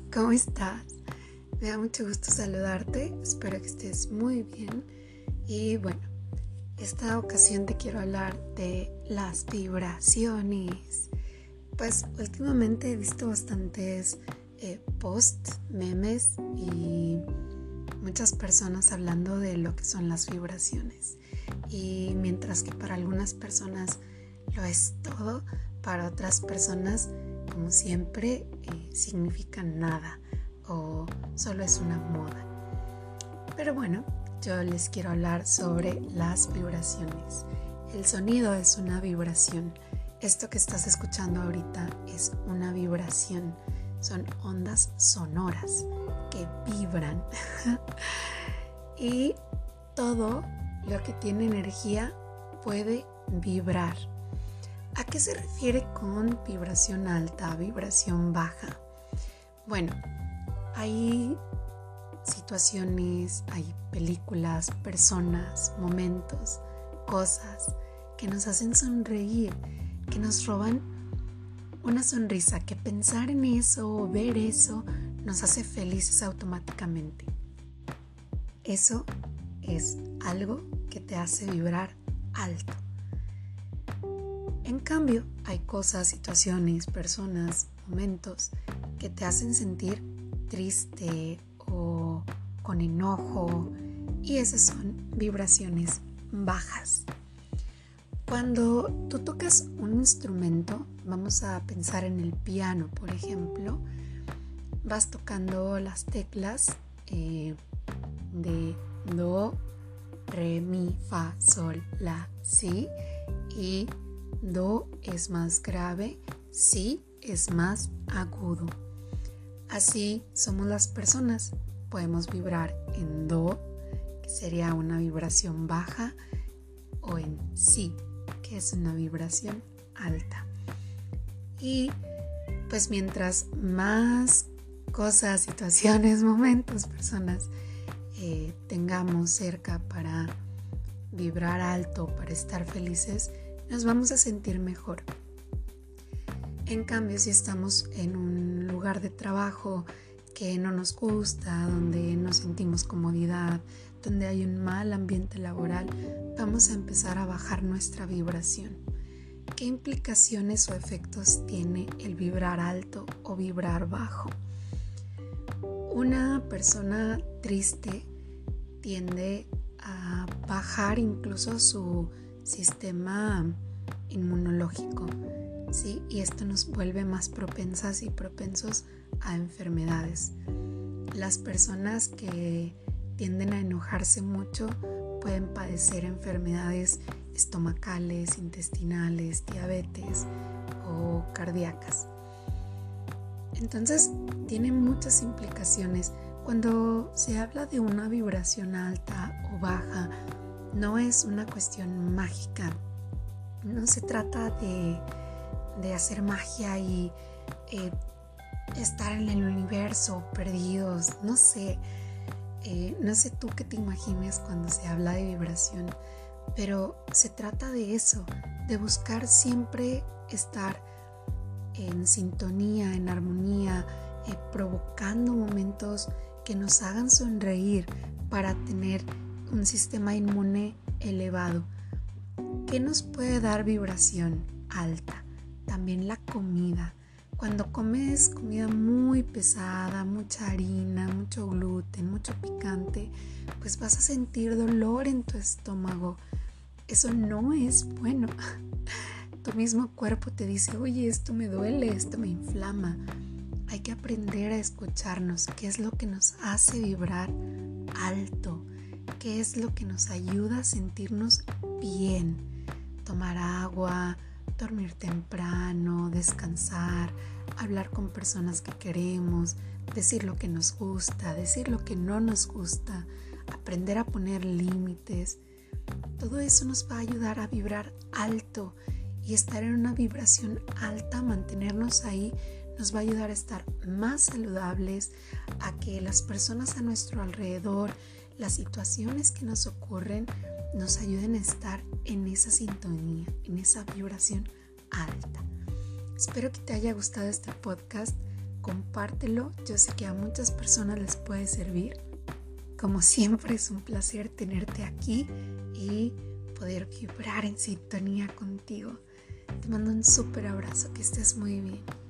¿Cómo estás? Me da mucho gusto saludarte, espero que estés muy bien. Y bueno, esta ocasión te quiero hablar de las vibraciones. Pues últimamente he visto bastantes posts, memes y muchas personas hablando de lo que son las vibraciones. Y mientras que para algunas personas lo es todo, para otras personas, como siempre, significan nada o solo es una moda. Pero bueno, yo les quiero hablar sobre las vibraciones. El sonido es una vibración. Esto que estás escuchando ahorita es una vibración. Son ondas sonoras que vibran. Y todo lo que tiene energía puede vibrar. ¿A qué se refiere con vibración alta, vibración baja? Bueno, hay situaciones, hay películas, personas, momentos, cosas que nos hacen sonreír, que nos roban una sonrisa, que pensar en eso o ver eso nos hace felices automáticamente. Eso es algo que te hace vibrar alto. En cambio, hay cosas, situaciones, personas, momentos que te hacen sentir triste o con enojo, y esas son vibraciones bajas. Cuando tú tocas un instrumento, vamos a pensar en el piano, por ejemplo, vas tocando las teclas de do, re, mi, fa, sol, la, si, y do es más grave, si es más agudo. Así somos las personas. Podemos vibrar en do, que sería una vibración baja, o en si, que es una vibración alta. Y pues mientras más cosas, situaciones, momentos, personas tengamos cerca para vibrar alto, para estar felices, nos vamos a sentir mejor. En cambio, si estamos en un lugar de trabajo que no nos gusta, donde no sentimos comodidad, donde hay un mal ambiente laboral, vamos a empezar a bajar nuestra vibración. ¿Qué implicaciones o efectos tiene el vibrar alto o vibrar bajo? Una persona triste tiende a bajar incluso su sistema inmunológico, ¿sí? Y esto nos vuelve más propensas y propensos a enfermedades. Las personas que tienden a enojarse mucho pueden padecer enfermedades estomacales, intestinales, diabetes o cardíacas. Entonces, tiene muchas implicaciones. Cuando se habla de una vibración alta o baja, no es una cuestión mágica. No se trata de hacer magia y estar en el universo perdidos. No sé tú qué te imagines cuando se habla de vibración, pero se trata de eso, de buscar siempre estar en sintonía, en armonía, provocando momentos que nos hagan sonreír para tener un sistema inmune elevado. ¿Qué nos puede dar vibración alta? También la comida. Cuando comes comida muy pesada, mucha harina, mucho gluten, mucho picante, pues vas a sentir dolor en tu estómago. Eso no es bueno. Tu mismo cuerpo te dice, oye, esto me duele, esto me inflama. Hay que aprender a escucharnos. ¿Qué es lo que nos hace vibrar alto? ¿Qué es lo que nos ayuda a sentirnos bien? Tomar agua, dormir temprano, descansar, hablar con personas que queremos, decir lo que nos gusta, decir lo que no nos gusta, aprender a poner límites. Todo eso nos va a ayudar a vibrar alto, y estar en una vibración alta, mantenernos ahí, nos va a ayudar a estar más saludables, a que las personas a nuestro alrededor, las situaciones que nos ocurren, nos ayuden a estar en esa sintonía, en esa vibración alta. Espero que te haya gustado este podcast. compártelo. Yo sé que a muchas personas les puede servir. Como siempre, es un placer tenerte aquí y poder vibrar en sintonía contigo. Te mando un súper abrazo, que estés muy bien.